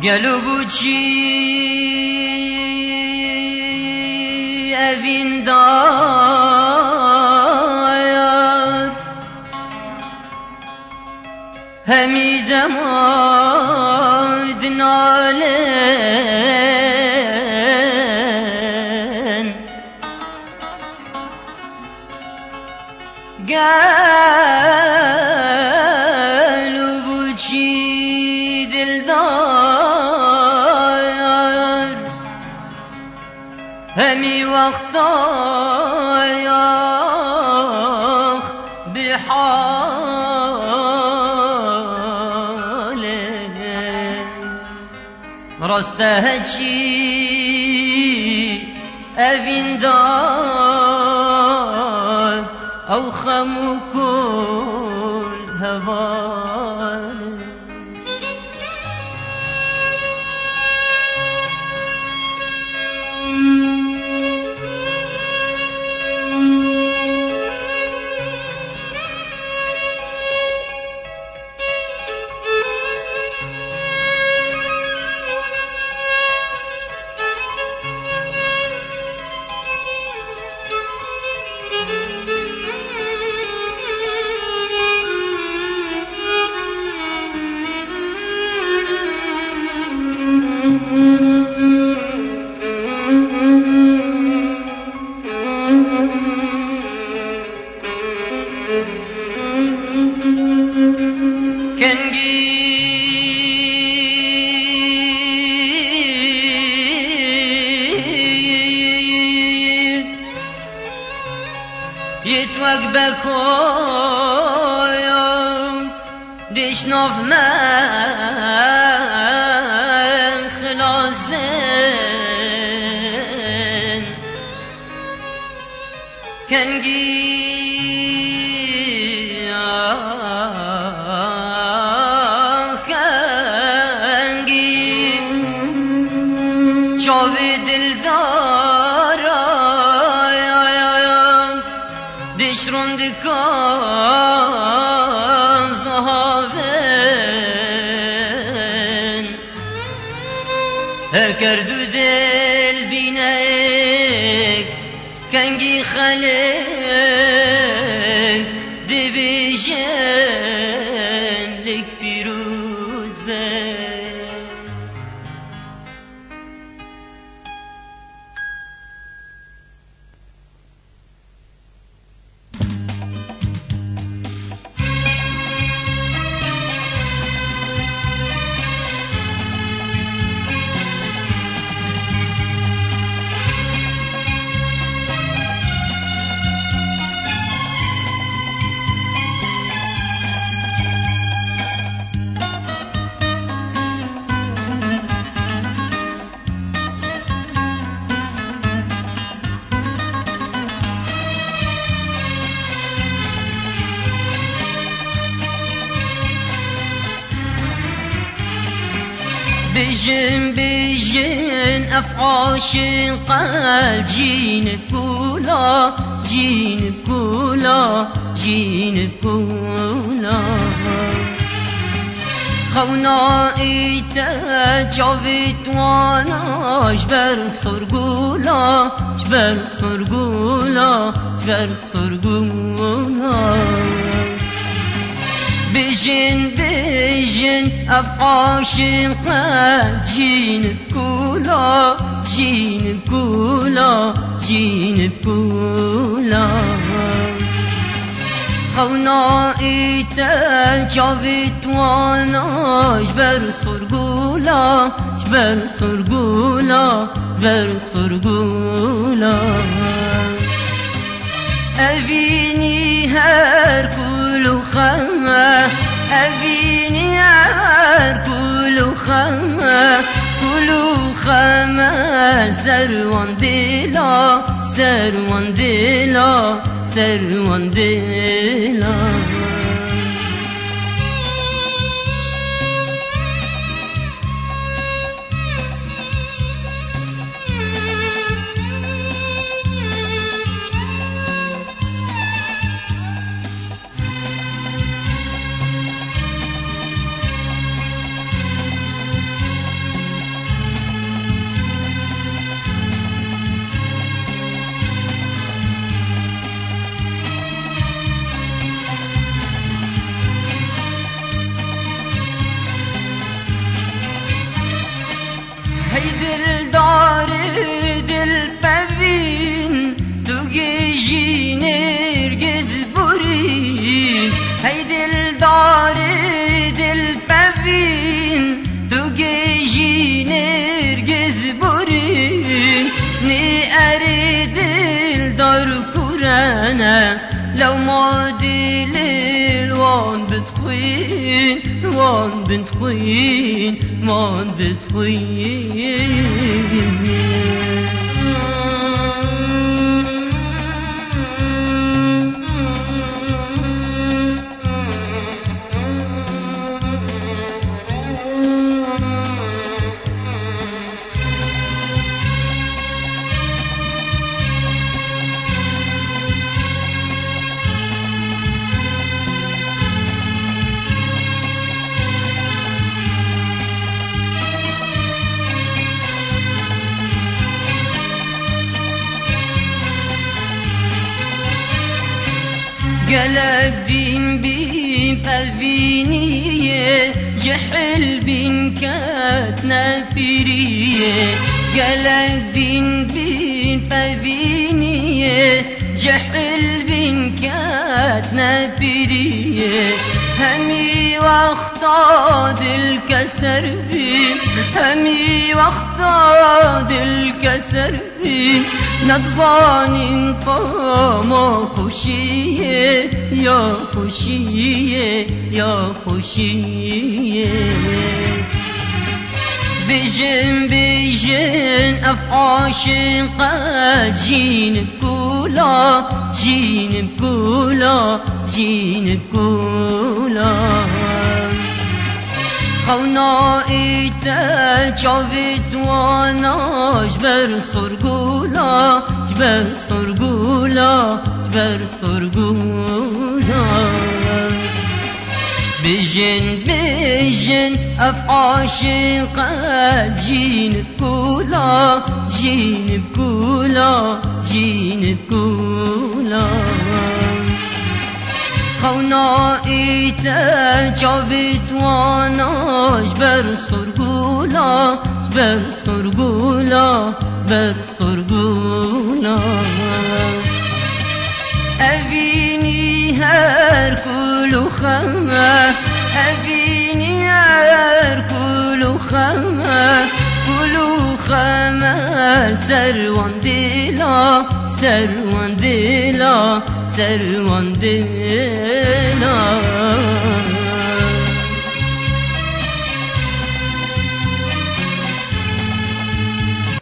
گلو بوچی اوین دایار همی دماد نالن گلو بوچی دلدار همی وقتا یاخ بحاله راسته چی اوین دار او خمو کل هواله يتوك بكويا ديش نوف من خلاص لين كنجي شوي دلدارا دشرون دکان زهاون هکر دو دل بینک کنگی خلک دی بیشن لک پیروز بین بجن بجن افعاش قلب جين كولا جين كولا جين كولا خونا ايتا جاويت وانا جبر سرگولا جبر سرگولا جبر سرگولا بجن بجن افعاش جين كولا جين كولا جين كولا خونا ايتا جاويت وانا جبر سرگولا جبر سرگولا جبر سرگولا اويني هر كل خمه اويني هر كل خمه كل خمه سروان دلا سروان دلا سروان دلا أنا لو مودي ليل وان بتخوين وان بتخوين وان بتخوين قلبين بيب أفينية جحل بين كاتنا برية قلبين بيب أفينية جحل بين كاتنا برية همي واختاد الكسر بين همي واختاد الكسر بين نتظاني طامة خوشية يا خوشية يا خوشية بجن بجن أفعاش قد جين بكولا جين بكولا جين بكولا خونائي تجاوت وانا جبر سرقولا جبر سرقولا جبر سرقولا بجن بجن أفعاش قد جين بكولا جين بكولا جين بكولا خونائي تجاوت وانا جبر سرقولا جبر سرقولا جبر سرقولا أبيني هر كل خما أبيني هر كل خما كل خما سروان دلا سروان دلا سروان دلا